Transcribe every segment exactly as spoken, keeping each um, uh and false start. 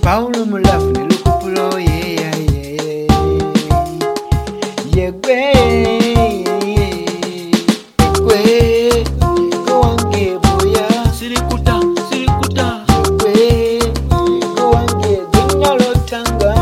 Paulo mulafu ne lukupulo ye ya ye ye gwe gwe go wange boya sirikuta sirikuta gwe go wange gwinyalo tanga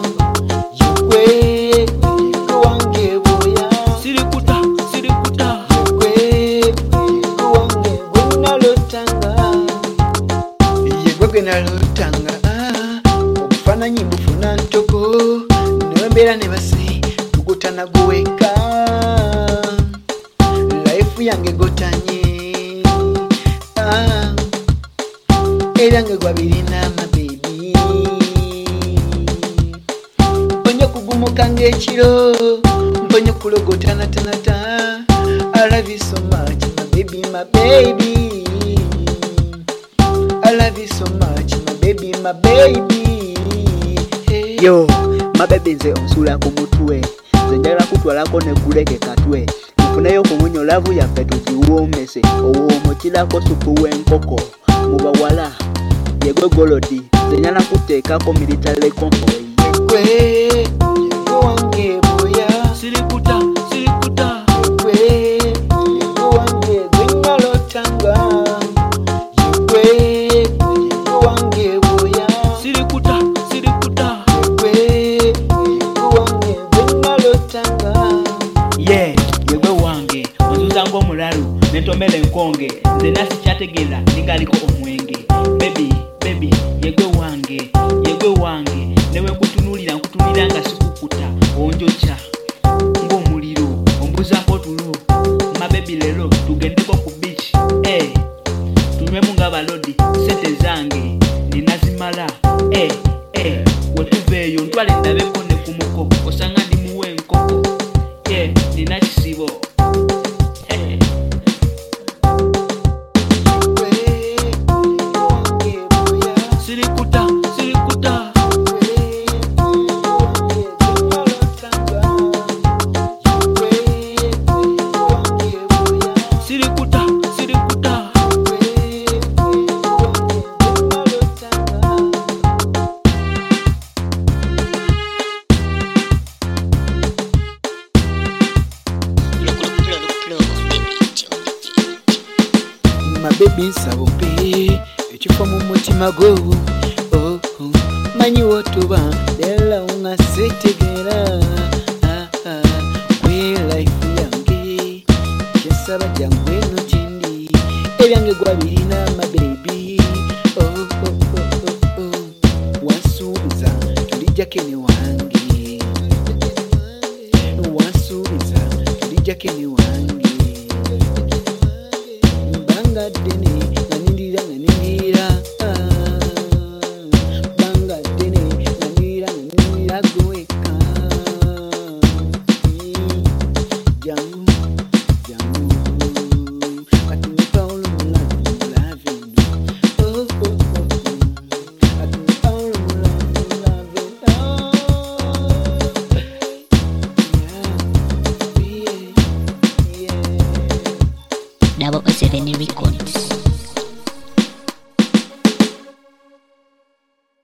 gwe go wange boya sirikuta sirikuta gwe go wange gwinyalo tanga ye gwe gwinyalo tanga okufananyi bufuna ntoko newembeera ne basi tugutana guweka life yange gotanye ah, erange gwabirina mabebi mponye kugumuka ng'ekiro mponye kulogotanatanata I love you so much my baby my baby I love you so much my baby my baby hey. Yo my baby nze onsula ku mutwe nze njagala kutwalako ne kuleke katwe nfuneyo kumunyo lavu yaffe tugiwoomese owoomukirako supu w'enkoko mu bawala yegwe golodi nze nyala kuteekako military convoy gwe yego wange boya sirikuta sirikuta gwe yego wange gwinyalotanga gwe yego wange boya sirikuta sirikuta gwe yego wange gwinyalotanga ye yegwe wange onzuza ng'omulalu nentomera enkonge nze nasikyategeera ningaliko omwenge bebi bebi yegwe wange yegwe wange newe nkutunuulira nkutunulira nga sikukuta onjokya ng'omuliro ombuzaako tulo mabebi lero tugendeko ku beach eh tunywemu ng'abalodi sente zange ninazimala eh eh wetuveeyo ntwale ndabeko ne ku muko osanga ndimuwa enkoko eh nina kisibo eh gwe yego wange boya sirikuta sirikuta gwe yego wange gwinyalotanga gwe yego wange boya sirikuta sirikuta gwe yego wange gwinyalotanga mabebi nsabope ekifo mu mutima gwo oh, oh. manyi wotuba lera unga setegera ah, ah. gwe life yange kyesaba jangu eno kindi ebyange gwabirina mabebi oh, oh, oh, oh, oh. wansuubiza tulijjako ene wange wansuubiza tulijjako ene wange bangaddene nanindira nanindira bangaddene nanindira nanindira gweka jangu jangu kati ne Paulo mulavu mulavino oh oh oh kati ne Paulo mulavu mulavino yeah yeah double oh seven Records.